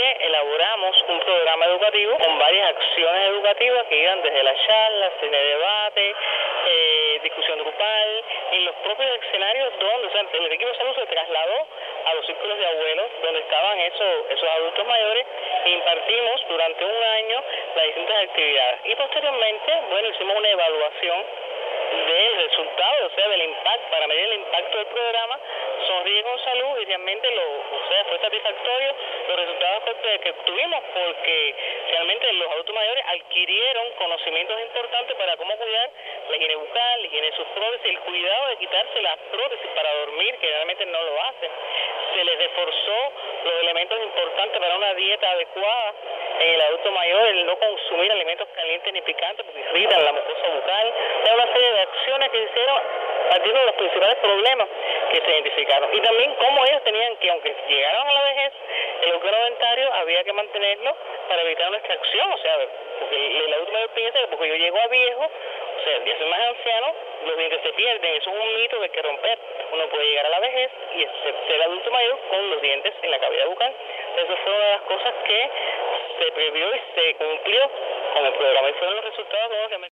que elaboramos un programa educativo con varias acciones educativas que iban desde la charla, cine debate, discusión grupal, en los propios escenarios donde, o sea, el equipo de salud se trasladó a los círculos de abuelos donde estaban esos adultos mayores e impartimos durante un año las distintas actividades. Y posteriormente, bueno, hicimos una evaluación del resultado, o sea, del impacto, para medir el impacto del programa Sonríe con Salud, y realmente fue satisfactorio los resultados que obtuvimos, porque realmente los adultos mayores adquirieron conocimientos importantes para cómo cuidar la higiene bucal, la higiene de sus prótesis, el cuidado de quitarse las prótesis para dormir, que realmente no lo hacen. Se les reforzó los elementos importantes para una dieta adecuada en el adulto mayor, el no consumir alimentos calientes ni picantes porque irritan la mucosa bucal. Hay una serie de acciones que hicieron partiendo de los principales problemas que se identificaron. Y también cómo ellos tenían que, aunque llegaron a la vejez, el eucaro dentario había que mantenerlo para evitar una extracción. O sea, porque el adulto mayor piensa que porque yo llego a viejo, o sea, ya soy más anciano, los dientes se pierden. Eso es un mito que hay que romper. Uno puede llegar a la vejez y ser adulto mayor con los dientes en la cavidad bucal. Eso fue una de las cosas que se previó y se cumplió con el programa. Y fueron los resultados que